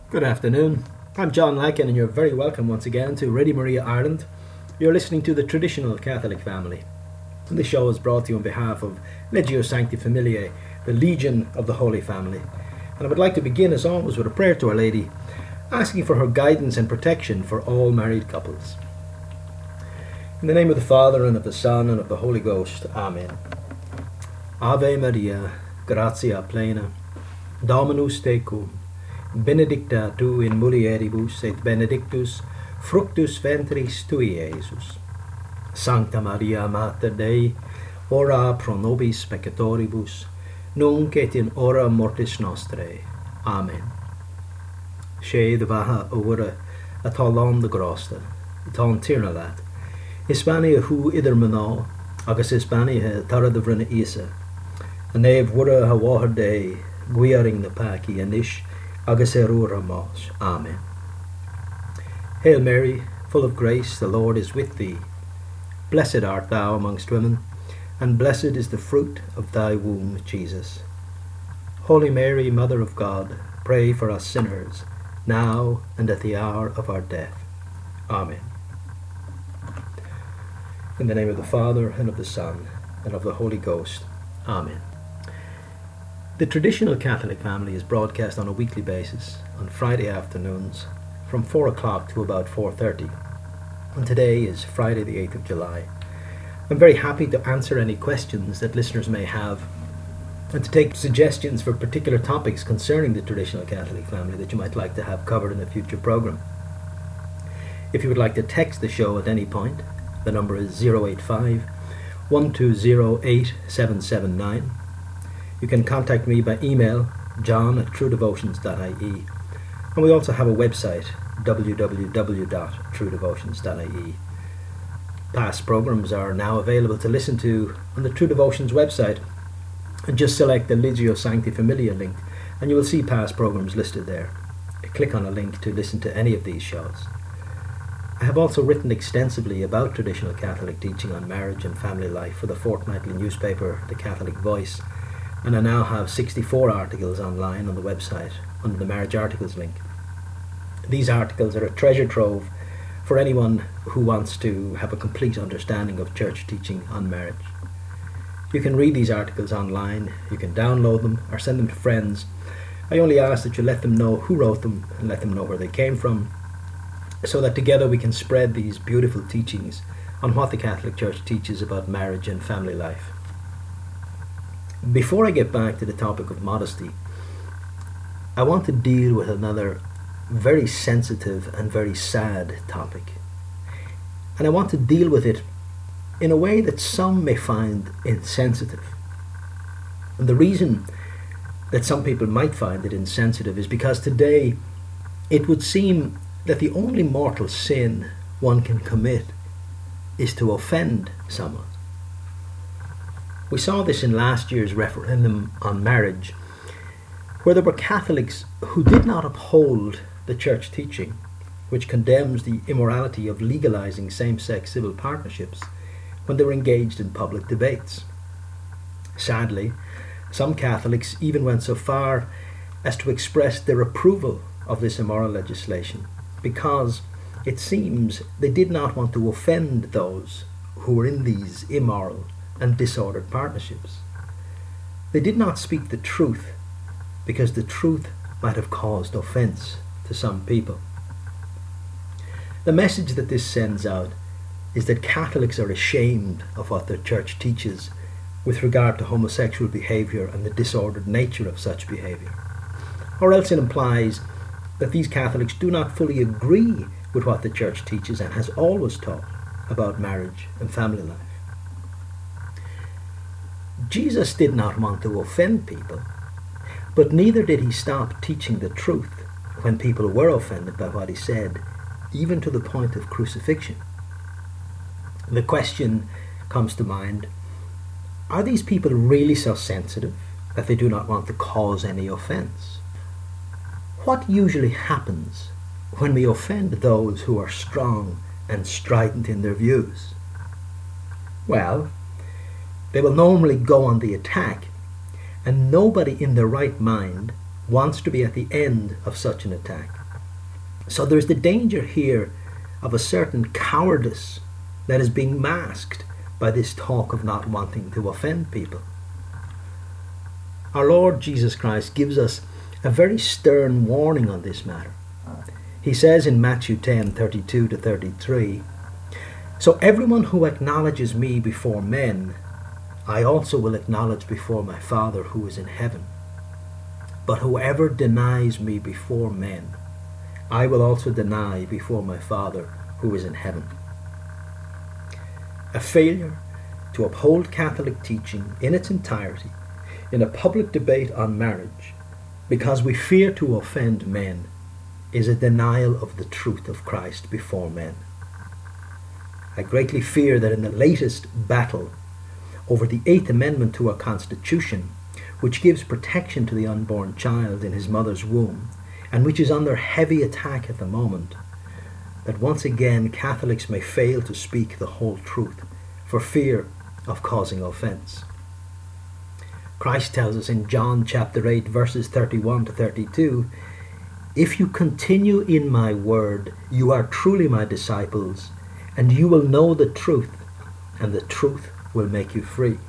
Good afternoon. I'm John Lakin, and you're very welcome once again to Radio Maria Ireland. You're listening to the Traditional Catholic Family. And this show is brought to you on behalf of Legio Sancti Familiae, the Legion of the Holy Family. And I would like to begin, as always, with a prayer to Our Lady, asking for her guidance and protection for all married couples. In the name of the Father, and of the Son, and of the Holy Ghost. Amen. Ave Maria, gratia plena, Dominus tecum, benedicta tu in mulieribus, et benedictus fructus ventris tui, Iesus. Sancta Maria, Mater Dei, ora pro nobis peccatoribus, nunc et in hora mortis nostrae. Amen. She de vaha ora atá lán de grásta, atá an tír na leat. Is banna hu idir maná, agus is banna tara de bhrina isa. A neve wura ha wahar dei, guiaring na paki anish, agus erura mas. Amen. Hail Mary, full of grace, the Lord is with thee. Blessed art thou amongst women, and blessed is the fruit of thy womb, Jesus. Holy Mary, Mother of God, pray for us sinners, now and at the hour of our death. Amen. In the name of the Father, and of the Son, and of the Holy Ghost. Amen. The Traditional Catholic Family is broadcast on a weekly basis on Friday afternoons from 4 o'clock to about 4:30. And today is Friday the 8th of July. I'm very happy to answer any questions that listeners may have and to take suggestions for particular topics concerning the Traditional Catholic Family that you might like to have covered in a future program. If you would like to text the show at any point, the number is 085 1208 779. You can contact me by email, john@truedevotions.ie, and we also have a website, www.truedevotions.ie. Past programs are now available to listen to on the True Devotions website, and just select the Legio Sancti Familiae link and you will see past programs listed there. Click on a link to listen to any of these shows. I have also written extensively about traditional Catholic teaching on marriage and family life for the fortnightly newspaper, The Catholic Voice, and I now have 64 articles online on the website under the Marriage Articles link. These articles are a treasure trove for anyone who wants to have a complete understanding of church teaching on marriage. You can read these articles online, you can download them or send them to friends. I only ask that you let them know who wrote them and let them know where they came from, so that together we can spread these beautiful teachings on what the Catholic Church teaches about marriage and family life. Before I get back to the topic of modesty, I want to deal with another very sensitive and very sad topic. And I want to deal with it in a way that some may find insensitive. And the reason that some people might find it insensitive is because today it would seem that the only mortal sin one can commit is to offend someone. We saw this in last year's referendum on marriage, where there were Catholics who did not uphold the church teaching, which condemns the immorality of legalizing same-sex civil partnerships when they were engaged in public debates. Sadly, some Catholics even went so far as to express their approval of this immoral legislation, because it seems they did not want to offend those who were in these immoral and disordered partnerships. They did not speak the truth because the truth might have caused offence to some people. The message that this sends out is that Catholics are ashamed of what their church teaches with regard to homosexual behaviour and the disordered nature of such behaviour. Or else it implies that these Catholics do not fully agree with what the church teaches and has always taught about marriage and family life. Jesus did not want to offend people, but neither did he stop teaching the truth when people were offended by what he said, even to the point of crucifixion. The question comes to mind, are these people really so sensitive that they do not want to cause any offence? What usually happens when we offend those who are strong and strident in their views? Well, they will normally go on the attack, and nobody in their right mind wants to be at the end of such an attack. So there's the danger here of a certain cowardice that is being masked by this talk of not wanting to offend people. Our Lord Jesus Christ gives us a very stern warning on this matter. He says in Matthew 10:32-33, "So everyone who acknowledges me before men, I also will acknowledge before my Father who is in heaven. But whoever denies me before men, I will also deny before my Father who is in heaven." A failure to uphold Catholic teaching in its entirety in a public debate on marriage because we fear to offend men is a denial of the truth of Christ before men. I greatly fear that in the latest battle over the Eighth Amendment to our Constitution, which gives protection to the unborn child in his mother's womb, and which is under heavy attack at the moment, that once again Catholics may fail to speak the whole truth for fear of causing offence. Christ tells us in John chapter 8 verses 31-32, "If you continue in my word, you are truly my disciples, and you will know the truth, and the truth will make you free."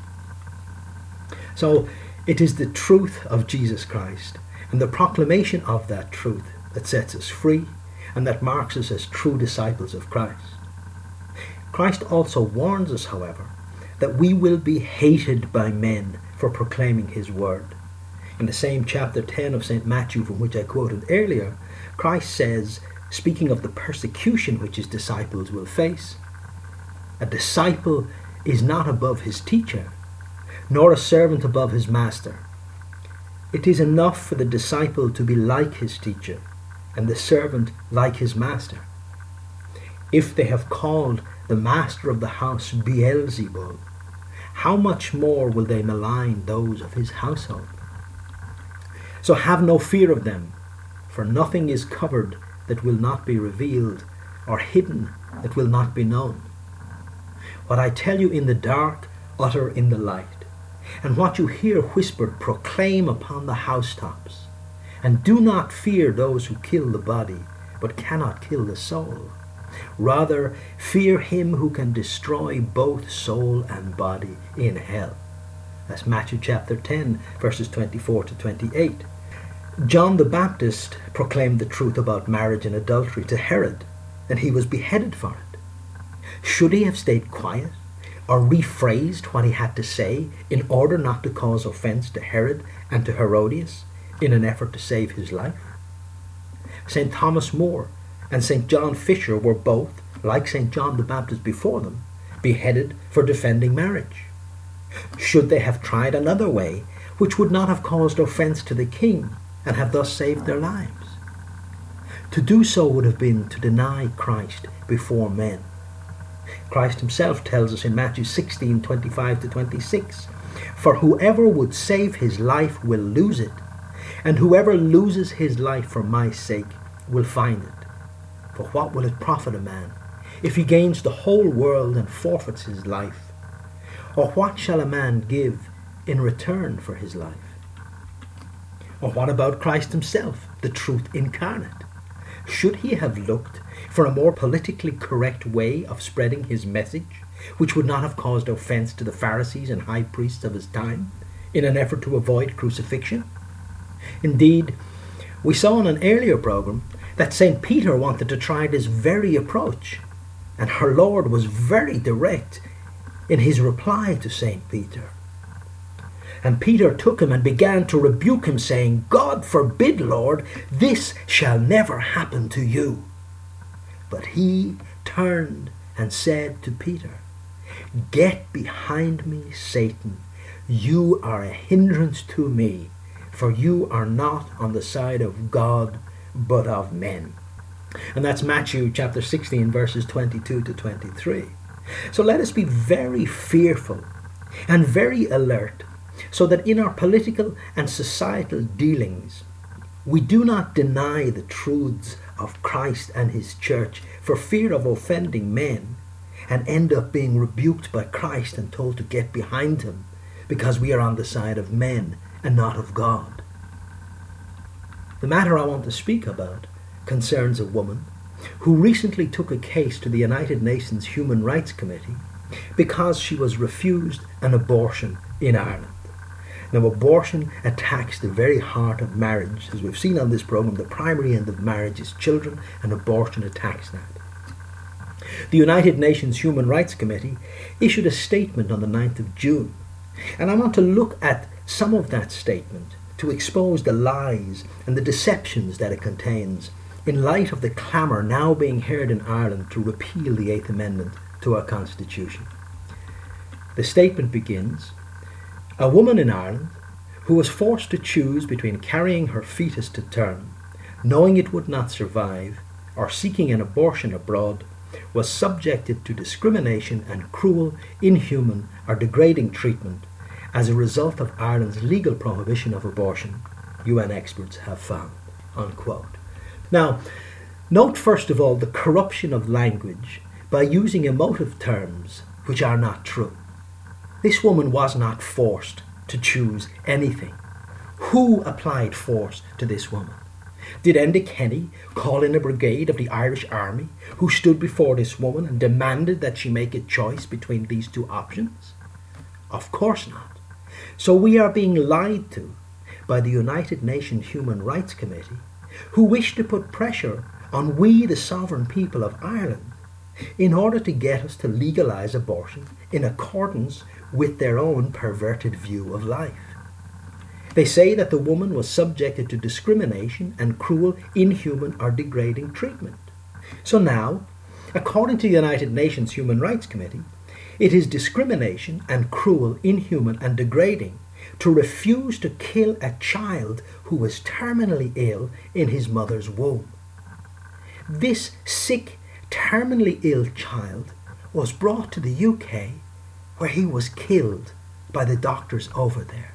So it is the truth of Jesus Christ and the proclamation of that truth that sets us free and that marks us as true disciples of Christ. Christ also warns us, however, that we will be hated by men for proclaiming his word. In the same chapter 10 of St. Matthew, from which I quoted earlier, Christ says, speaking of the persecution which his disciples will face, "A disciple is not above his teacher, nor a servant above his master. It is enough for the disciple to be like his teacher, and the servant like his master. If they have called the master of the house Beelzebul, how much more will they malign those of his household? So have no fear of them, for nothing is covered that will not be revealed, or hidden that will not be known. What I tell you in the dark, utter in the light, and what you hear whispered, proclaim upon the housetops. And do not fear those who kill the body, but cannot kill the soul. Rather, fear him who can destroy both soul and body in hell." That's Matthew chapter 10, verses 24-28. John the Baptist proclaimed the truth about marriage and adultery to Herod, and he was beheaded for it. Should he have stayed quiet or rephrased what he had to say in order not to cause offense to Herod and to Herodias in an effort to save his life? St. Thomas More and St. John Fisher were both, like St. John the Baptist before them, beheaded for defending marriage. Should they have tried another way, which would not have caused offense to the king and have thus saved their lives? To do so would have been to deny Christ before men. Christ himself tells us in Matthew 16:25-26, "For whoever would save his life will lose it, and whoever loses his life for my sake will find it. For what will it profit a man if he gains the whole world and forfeits his life? Or what shall a man give in return for his life?" Or what about Christ himself, the truth incarnate? Should he have looked for a more politically correct way of spreading his message, which would not have caused offense to the Pharisees and high priests of his time, in an effort to avoid crucifixion? Indeed, we saw in an earlier program that St. Peter wanted to try this very approach, and our Lord was very direct in his reply to St. Peter. And Peter took him and began to rebuke him, saying, "God forbid, Lord, this shall never happen to you." But he turned and said to Peter, "Get behind me, Satan. You are a hindrance to me, for you are not on the side of God, but of men." And that's Matthew chapter 16, verses 22-23. So let us be very fearful and very alert, so that in our political and societal dealings, we do not deny the truths of Christ and his church for fear of offending men, and end up being rebuked by Christ and told to get behind him because we are on the side of men and not of God. The matter I want to speak about concerns a woman who recently took a case to the United Nations Human Rights Committee because she was refused an abortion in Ireland. Now, abortion attacks the very heart of marriage. As we've seen on this programme, the primary end of marriage is children, and abortion attacks that. The United Nations Human Rights Committee issued a statement on the 9th of June, and I want to look at some of that statement to expose the lies and the deceptions that it contains in light of the clamour now being heard in Ireland to repeal the Eighth Amendment to our Constitution. The statement begins, "A woman in Ireland who was forced to choose between carrying her fetus to term, knowing it would not survive, or seeking an abortion abroad, was subjected to discrimination and cruel, inhuman or degrading treatment as a result of Ireland's legal prohibition of abortion, UN experts have found." Unquote. Now, note first of all the corruption of language by using emotive terms which are not true. This woman was not forced to choose anything. Who applied force to this woman? Did Enda Kenny call in a brigade of the Irish Army who stood before this woman and demanded that she make a choice between these two options? Of course not. So we are being lied to by the United Nations Human Rights Committee, who wish to put pressure on we, the sovereign people of Ireland, in order to get us to legalise abortion in accordance with their own perverted view of life. They say that the woman was subjected to discrimination and cruel, inhuman or degrading treatment. So now, according to the United Nations Human Rights Committee, it is discrimination and cruel, inhuman and degrading to refuse to kill a child who was terminally ill in his mother's womb. This sick, terminally ill child was brought to the UK, where he was killed by the doctors over there.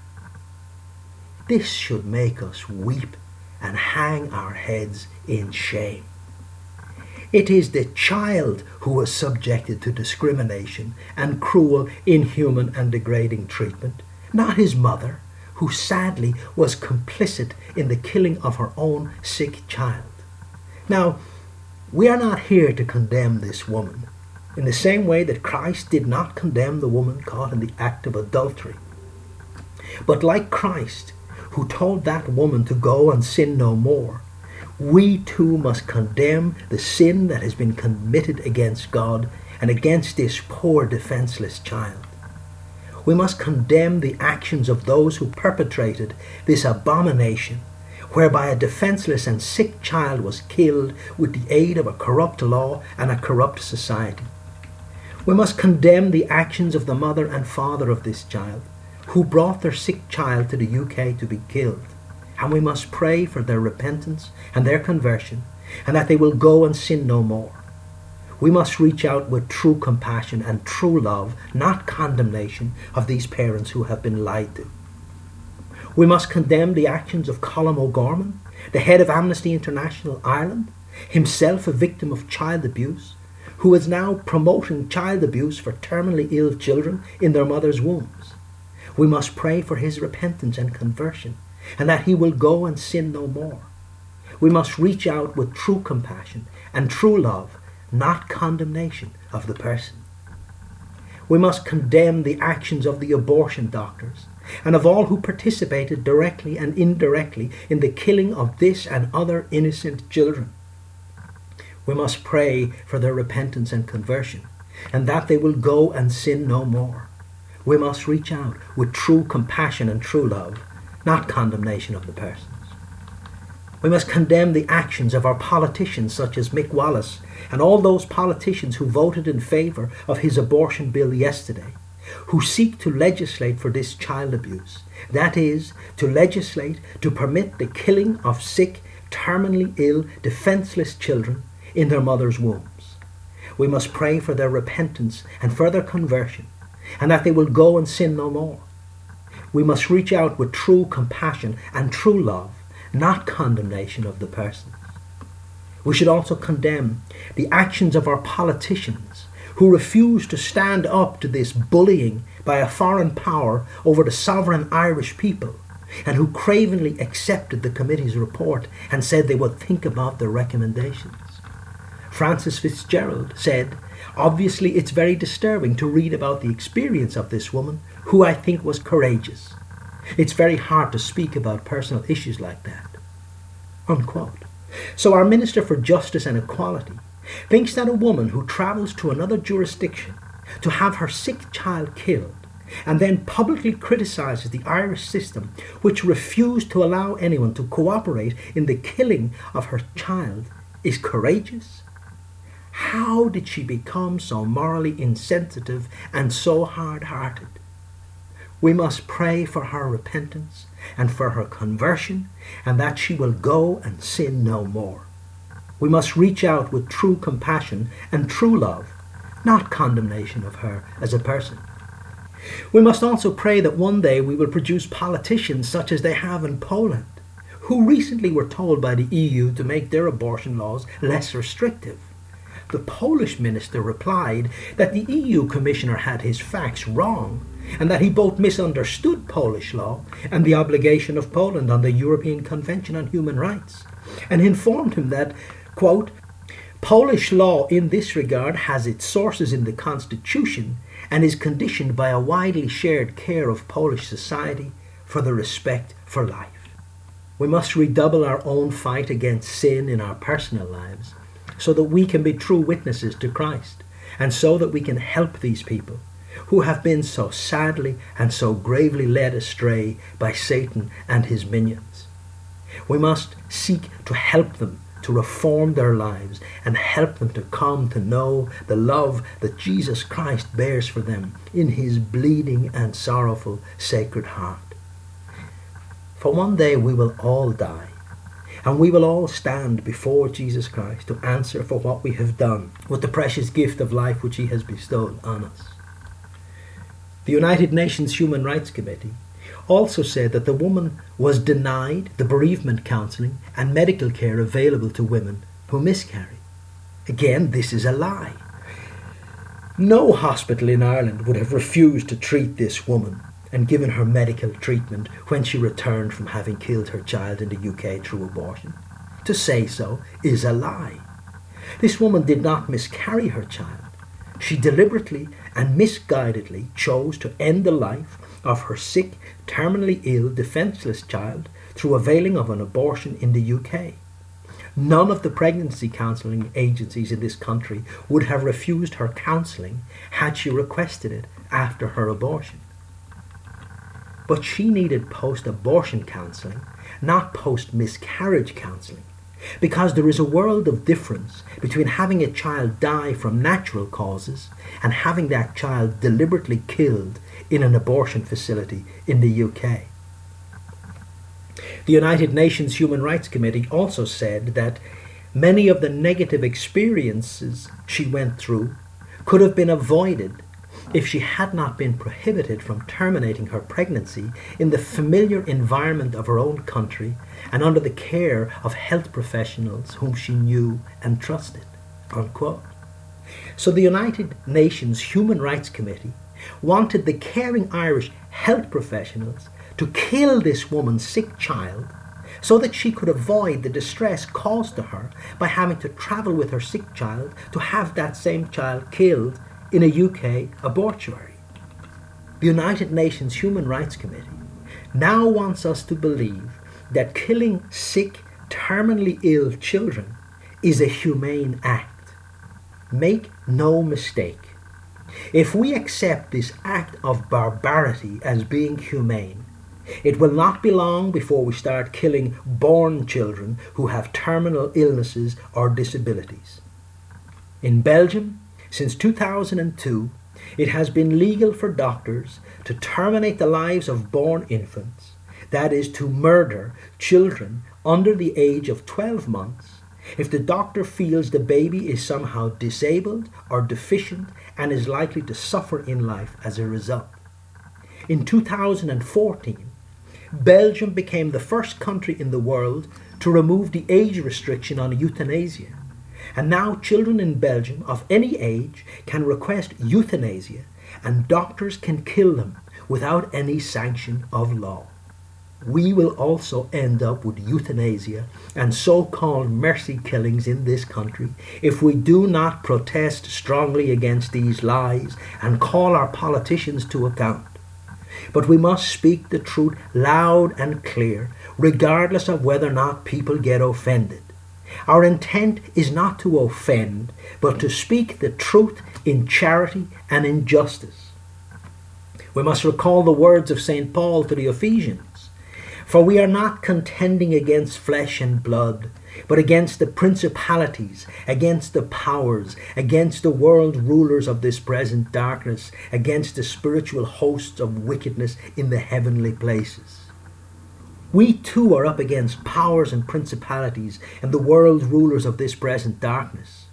This should make us weep and hang our heads in shame. It is the child who was subjected to discrimination and cruel, inhuman and degrading treatment, not his mother, who sadly was complicit in the killing of her own sick child. Now, we are not here to condemn this woman in the same way that Christ did not condemn the woman caught in the act of adultery. But like Christ, who told that woman to go and sin no more, we too must condemn the sin that has been committed against God and against this poor defenseless child. We must condemn the actions of those who perpetrated this abomination, whereby a defenseless and sick child was killed with the aid of a corrupt law and a corrupt society. We must condemn the actions of the mother and father of this child, who brought their sick child to the UK to be killed. And we must pray for their repentance and their conversion, and that they will go and sin no more. We must reach out with true compassion and true love, not condemnation, of these parents who have been lied to. We must condemn the actions of Colm O'Gorman, the head of Amnesty International Ireland, himself a victim of child abuse, who is now promoting child abuse for terminally ill children in their mother's wombs. We must pray for his repentance and conversion, and that he will go and sin no more. We must reach out with true compassion and true love, not condemnation of the person. We must condemn the actions of the abortion doctors and of all who participated directly and indirectly in the killing of this and other innocent children. We must pray for their repentance and conversion, and that they will go and sin no more. We must reach out with true compassion and true love, not condemnation of the persons. We must condemn the actions of our politicians such as Mick Wallace and all those politicians who voted in favour of his abortion bill yesterday, who seek to legislate for this child abuse. That is, to legislate to permit the killing of sick, terminally ill, defenceless children in their mother's wombs. We must pray for their repentance and further conversion, and that they will go and sin no more. We must reach out with true compassion and true love, not condemnation of the persons. We should also condemn the actions of our politicians who refuse to stand up to this bullying by a foreign power over the sovereign Irish people, and who cravenly accepted the committee's report and said they would think about their recommendations. Francis Fitzgerald said, "Obviously it's very disturbing to read about the experience of this woman, who I think was courageous. It's very hard to speak about personal issues like that." Unquote. So our Minister for Justice and Equality thinks that a woman who travels to another jurisdiction to have her sick child killed and then publicly criticises the Irish system, which refused to allow anyone to cooperate in the killing of her child, is courageous? How did she become so morally insensitive and so hard-hearted? We must pray for her repentance and for her conversion, and that she will go and sin no more. We must reach out with true compassion and true love, not condemnation of her as a person. We must also pray that one day we will produce politicians such as they have in Poland, who recently were told by the EU to make their abortion laws less restrictive. The Polish minister replied that the EU commissioner had his facts wrong, and that he both misunderstood Polish law and the obligation of Poland on the European Convention on Human Rights, and informed him that, quote, "Polish law in this regard has its sources in the Constitution and is conditioned by a widely shared care of Polish society for the respect for life." We must redouble our own fight against sin in our personal lives so that we can be true witnesses to Christ, and so that we can help these people who have been so sadly and so gravely led astray by Satan and his minions. We must seek to help them to reform their lives and help them to come to know the love that Jesus Christ bears for them in his bleeding and sorrowful sacred heart. For one day we will all die, and we will all stand before Jesus Christ to answer for what we have done with the precious gift of life which he has bestowed on us. The United Nations Human Rights Committee also said that the woman was denied the bereavement counselling and medical care available to women who miscarry. Again, this is a lie. No hospital in Ireland would have refused to treat this woman and given her medical treatment when she returned from having killed her child in the UK through abortion. To say so is a lie. This woman did not miscarry her child. She deliberately and misguidedly chose to end the life of her sick, terminally ill, defenceless child through availing of an abortion in the UK. None of the pregnancy counselling agencies in this country would have refused her counselling had she requested it after her abortion. But she needed post-abortion counselling, not post-miscarriage counselling, because there is a world of difference between having a child die from natural causes and having that child deliberately killed in an abortion facility in the UK. The United Nations Human Rights Committee also said that many of the negative experiences she went through could have been avoided if she had not been prohibited from terminating her pregnancy in the familiar environment of her own country and under the care of health professionals whom she knew and trusted. Unquote. So the United Nations Human Rights Committee wanted the caring Irish health professionals to kill this woman's sick child so that she could avoid the distress caused to her by having to travel with her sick child to have that same child killed in a UK abortuary. The United Nations Human Rights Committee now wants us to believe that killing sick, terminally ill children is a humane act. Make no mistake. If we accept this act of barbarity as being humane, it will not be long before we start killing born children who have terminal illnesses or disabilities. In Belgium, since 2002, it has been legal for doctors to terminate the lives of born infants, that is, to murder children under the age of 12 months, if the doctor feels the baby is somehow disabled or deficient and is likely to suffer in life as a result. In 2014, Belgium became the first country in the world to remove the age restriction on euthanasia. And now children in Belgium of any age can request euthanasia and doctors can kill them without any sanction of law. we will also end up with euthanasia and so-called mercy killings in this country if we do not protest strongly against these lies and call our politicians to account. But we must speak the truth loud and clear, regardless of whether or not people get offended. Our intent is not to offend, but to speak the truth in charity and in justice. We must recall the words of St. Paul to the Ephesians. For we are not contending against flesh and blood, but against the principalities, against the powers, against the world rulers of this present darkness, against the spiritual hosts of wickedness in the heavenly places. We too are up against powers and principalities and the world rulers of this present darkness.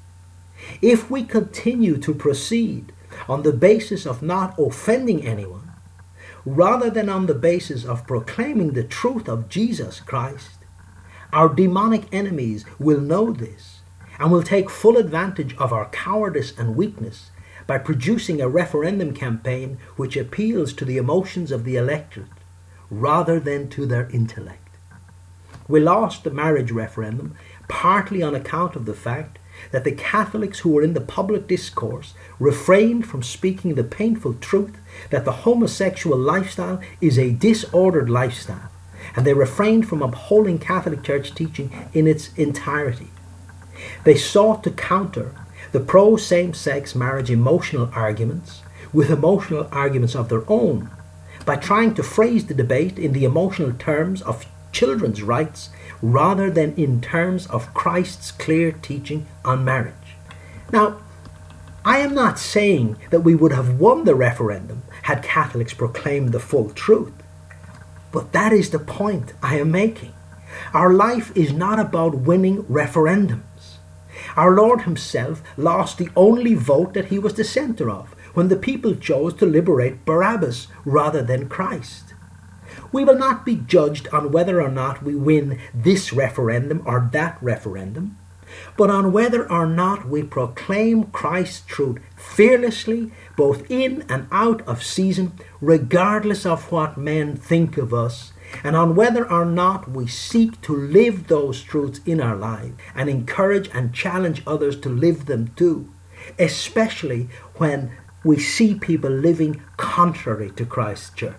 If we continue to proceed on the basis of not offending anyone, rather than on the basis of proclaiming the truth of Jesus Christ, our demonic enemies will know this and will take full advantage of our cowardice and weakness by producing a referendum campaign which appeals to the emotions of the electorate rather than to their intellect. We lost the marriage referendum partly on account of the fact that the Catholics who were in the public discourse refrained from speaking the painful truth that the homosexual lifestyle is a disordered lifestyle, and they refrained from upholding Catholic Church teaching in its entirety. They sought to counter the pro-same-sex marriage emotional arguments with emotional arguments of their own by trying to phrase the debate in the emotional terms of children's rights rather than in terms of Christ's clear teaching on marriage. Now, I am not saying that we would have won the referendum had Catholics proclaimed the full truth, but that is the point I am making. Our life is not about winning referendums. Our Lord himself lost the only vote that he was the centre of when the people chose to liberate Barabbas rather than Christ. We will not be judged on whether or not we win this referendum or that referendum, but on whether or not we proclaim Christ's truth fearlessly, both in and out of season, regardless of what men think of us, and on whether or not we seek to live those truths in our lives and encourage and challenge others to live them too, especially when we see people living contrary to Christ's church.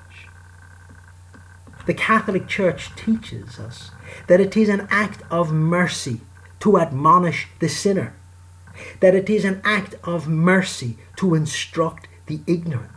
The Catholic Church teaches us that it is an act of mercy to admonish the sinner, that it is an act of mercy to instruct the ignorant.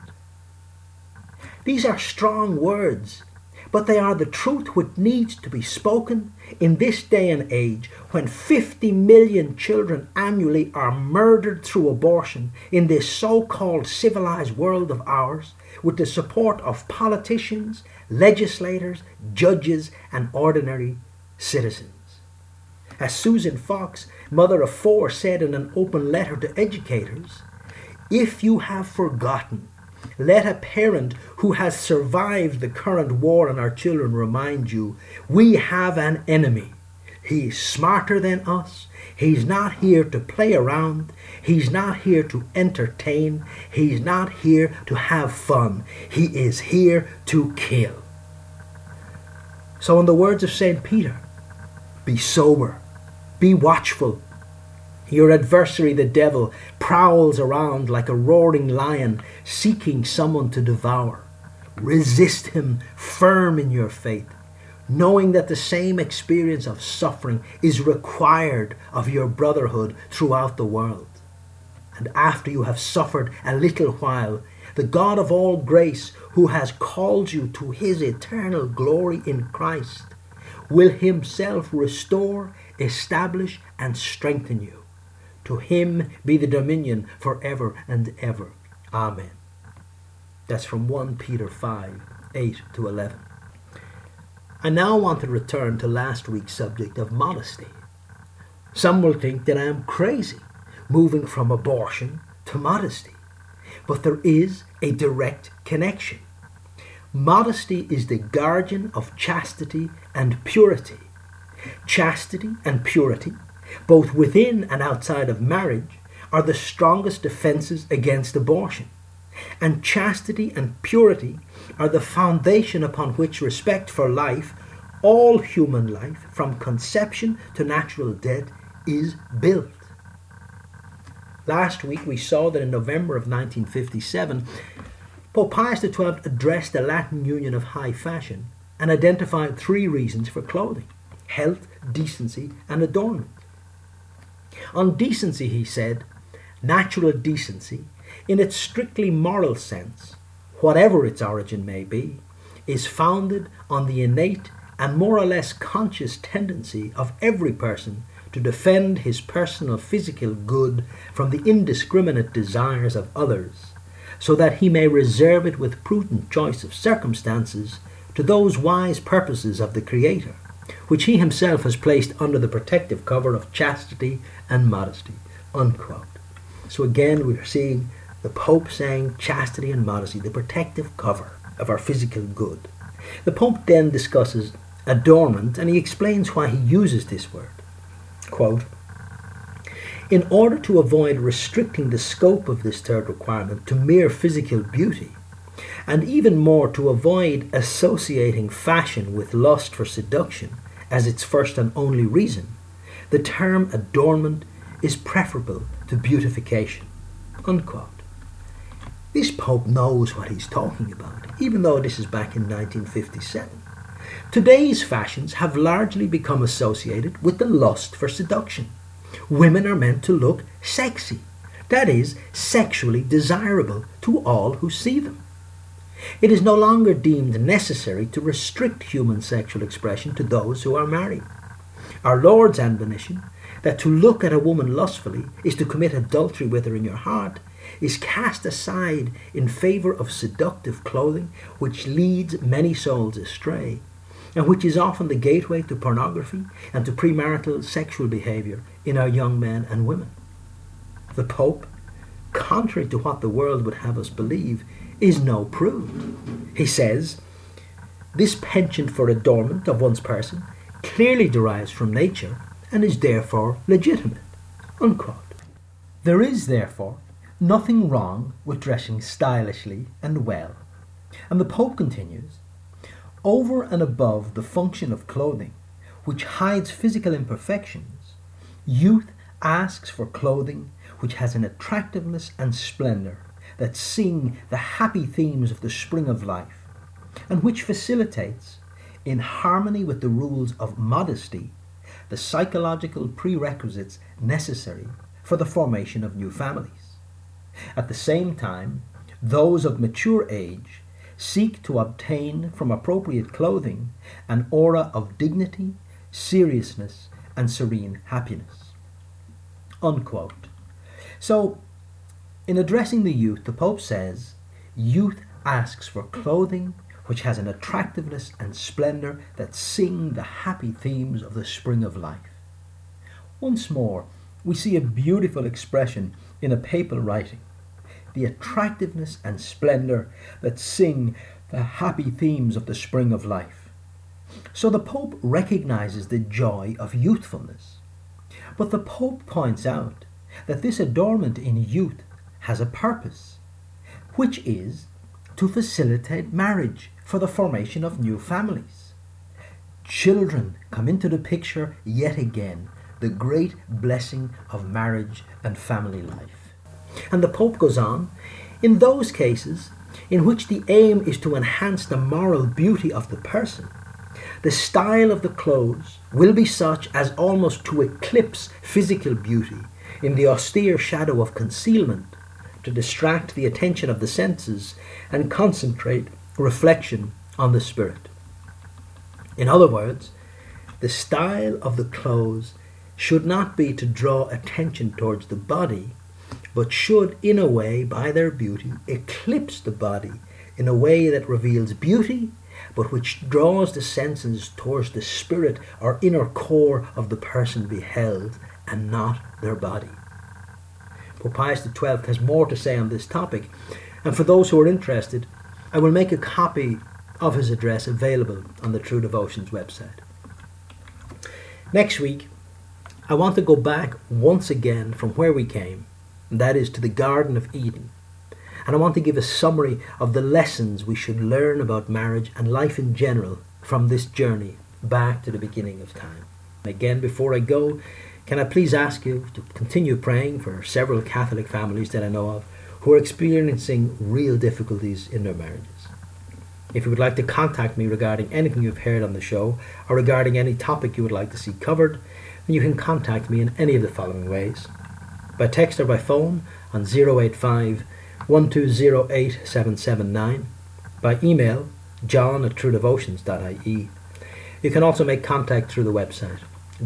These are strong words, but they are the truth which needs to be spoken in this day and age when 50 million children annually are murdered through abortion in this so-called civilized world of ours with the support of politicians, legislators, judges, and ordinary citizens. As Susan Fox, mother of 4, said in an open letter to educators, "If you have forgotten, let a parent who has survived the current war on our children remind you, we have an enemy. He is smarter than us. He's not here to play around. He's not here to entertain. He's not here to have fun. He is here to kill." So in the words of St. Peter, be sober, be watchful. Your adversary, the devil, prowls around like a roaring lion, seeking someone to devour. Resist him firm in your faith, knowing that the same experience of suffering is required of your brotherhood throughout the world. And after you have suffered a little while, the God of all grace, who has called you to his eternal glory in Christ, will himself restore, establish, and strengthen you. To him be the dominion forever and ever. Amen. That's from 1 Peter 5, 8 to 11. I now want to return to last week's subject of modesty. Some will think that I am crazy, moving from abortion to modesty. But there is a direct connection. Modesty is the guardian of chastity and purity. Chastity and purity, both within and outside of marriage, are the strongest defenses against abortion. and chastity and purity are the foundation upon which respect for life, all human life, from conception to natural death, is built. Last week we saw that in November of 1957, Pope Pius XII addressed the Latin Union of High Fashion and identified 3 reasons for clothing: health, decency, and adornment. On decency, he said, natural decency, in its strictly moral sense, whatever its origin may be, is founded on the innate and more or less conscious tendency of every person to defend his personal physical good from the indiscriminate desires of others, so that he may reserve it with prudent choice of circumstances to those wise purposes of the Creator, which he himself has placed under the protective cover of chastity and modesty." Unquote. So again, we're seeing the Pope saying chastity and modesty, the protective cover of our physical good. The Pope then discusses adornment, and he explains why he uses this word. Quote, "In order to avoid restricting the scope of this third requirement to mere physical beauty, and even more to avoid associating fashion with lust for seduction as its first and only reason, the term adornment is preferable to beautification." Unquote. This Pope knows what he's talking about, even though this is back in 1957. Today's fashions have largely become associated with the lust for seduction. Women are meant to look sexy, that is, sexually desirable to all who see them. It is no longer deemed necessary to restrict human sexual expression to those who are married. Our Lord's admonition that to look at a woman lustfully is to commit adultery with her in your heart is cast aside in favour of seductive clothing, which leads many souls astray, and which is often the gateway to pornography and to premarital sexual behaviour in our young men and women. The Pope, contrary to what the world would have us believe, is no prude. He says, "This penchant for adornment of one's person clearly derives from nature and is therefore legitimate." Unquote. There is therefore nothing wrong with dressing stylishly and well. And the Pope continues, "Over and above the function of clothing, which hides physical imperfections, youth asks for clothing which has an attractiveness and splendour that sing the happy themes of the spring of life, and which facilitates, in harmony with the rules of modesty, the psychological prerequisites necessary for the formation of new families. At the same time, those of mature age seek to obtain from appropriate clothing an aura of dignity, seriousness, and serene happiness." Unquote. So, in addressing the youth, the Pope says, youth asks for clothing which has an attractiveness and splendour that sing the happy themes of the spring of life. Once more, we see a beautiful expression in a papal writing, the attractiveness and splendour that sing the happy themes of the spring of life. So the Pope recognises the joy of youthfulness. But the Pope points out that this adornment in youth has a purpose, which is to facilitate marriage for the formation of new families. Children come into the picture yet again, the great blessing of marriage and family life. And the Pope goes on, in those cases in which the aim is to enhance the moral beauty of the person, the style of the clothes will be such as almost to eclipse physical beauty in the austere shadow of concealment, to distract the attention of the senses and concentrate reflection on the spirit. In other words, the style of the clothes should not be to draw attention towards the body, but should, in a way, by their beauty, eclipse the body in a way that reveals beauty, but which draws the senses towards the spirit or inner core of the person beheld, and not their body. Pope Pius XII has more to say on this topic, and for those who are interested, I will make a copy of his address available on the True Devotions website. Next week, I want to go back once again from where we came, and that is to the Garden of Eden, And I want to give a summary of the lessons we should learn about marriage and life in general from this journey back to the beginning of time. Again, before I go, can I please ask you to continue praying for several Catholic families that I know of who are experiencing real difficulties in their marriages. If you would like to contact me regarding anything you've heard on the show or regarding any topic you would like to see covered, then you can contact me in any of the following ways. By text or by phone on 085 1208 779, by email john@truedevotions.ie. You can also make contact through the website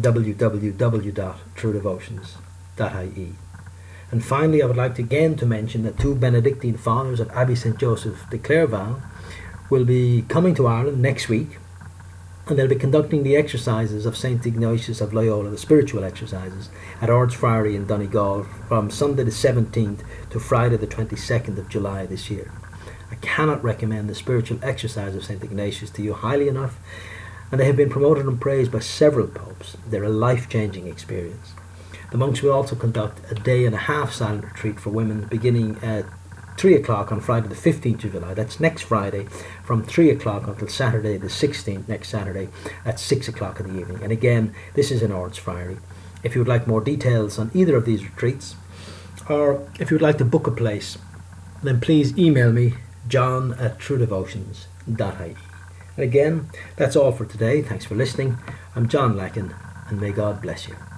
www.truedevotions.ie. And finally, I would like again to mention that two Benedictine Fathers of Abbey St. Joseph de Clairvaux will be coming to Ireland next week, and they'll be conducting the exercises of St. Ignatius of Loyola, the spiritual exercises, at Ord's Friary in Donegal from Sunday the 17th to Friday the 22nd of July this year. I cannot recommend the spiritual exercise of St. Ignatius to you highly enough, and they have been promoted and praised by several popes. They're a life-changing experience. The monks will also conduct a day and a half silent retreat for women beginning at 3 o'clock on Friday the 15th of July. That's next Friday from 3 o'clock until Saturday the 16th, next Saturday at 6 o'clock in the evening. And again, this is in Ord's Friary. If you would like more details on either of these retreats, or if you would like to book a place, then please email me, john@truedevotions.ie. And again, that's all for today. Thanks for listening. I'm John Lacken, and may God bless you.